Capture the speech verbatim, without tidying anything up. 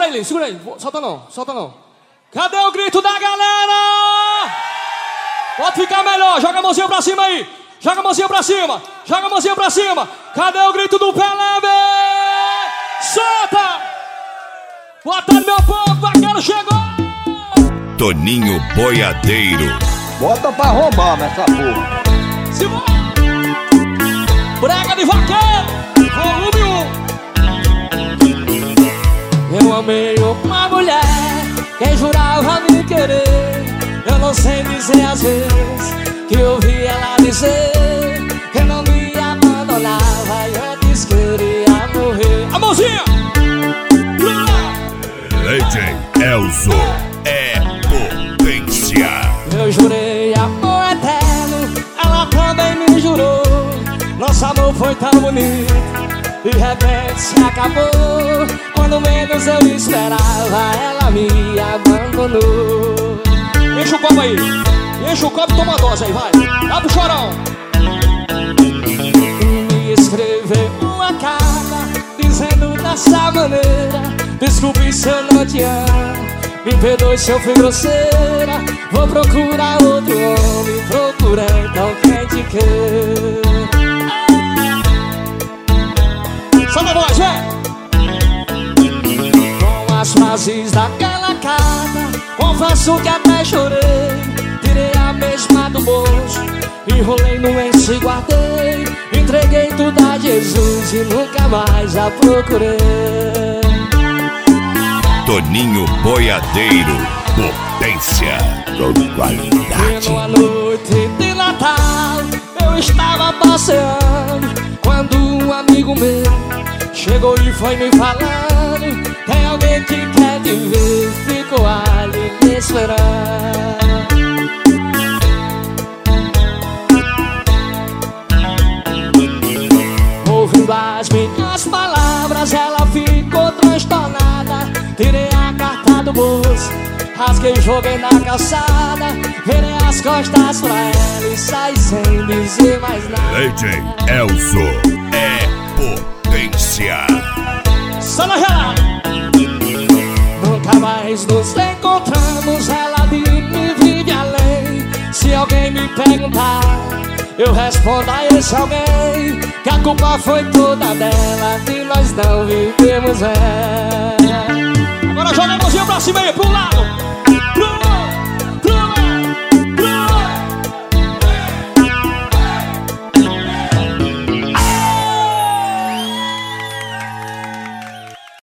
ele, segura aí. Solta não, solta não. Cadê o grito da galera? Pode ficar melhor, joga a mãozinha pra cima aí. Joga a mãozinha pra cima, joga a mãozinha pra cima. Cadê o grito do Pelé? Solta! Boa tarde, meu povo, vaqueiro chegou! Toninho Boiadeiro. Bota pra roubar nessa porra. Simão! Brega de vaqueiro, volume um. Eu amei uma mulher que jurava me querer. Eu não sei dizer às vezes que eu ouvi ela dizer que não me abandonava e antes queria morrer. A mãozinha! Legend Elzo é potência. Eu jurei amor eterno, ela também me jurou. Nosso amor foi tão bonito, de repente se acabou. Quando menos eu esperava, ela me abandonou. Enche o copo aí, enche o copo e toma a dose aí, vai. Dá pro chorão. Me escreveu uma carta dizendo dessa maneira: desculpe se eu não te amo, me perdoe se eu fui grosseira. Vou procurar outro homem, procura então quem te quer. Solta a voz, vem! Com as frases daquela carta, confesso que até chorei. Tirei a mesma do bolso, enrolei no lenço e guardei. Entreguei tudo a Jesus e nunca mais a procurei. Toninho Boiadeiro, potência com qualidade. E numa noite de Natal eu estava passeando, quando um amigo meu chegou e foi me falando: tem alguém que quer te ver, ficou ali me esperando. Ouvindo as minhas palavras, ela ficou transtornada. Tirei a carta do bolso, rasguei e joguei na calçada. Virei as costas pra ela e saí sem dizer mais nada. Legend Elzo é potência. Só na gelada. Nunca mais nos encontramos, ela de mim vive além. Se alguém me perguntar, eu respondo a esse alguém que a culpa foi toda dela, que nós não vivemos ela. Agora joga a mãozinha pra cima aí, pro lado.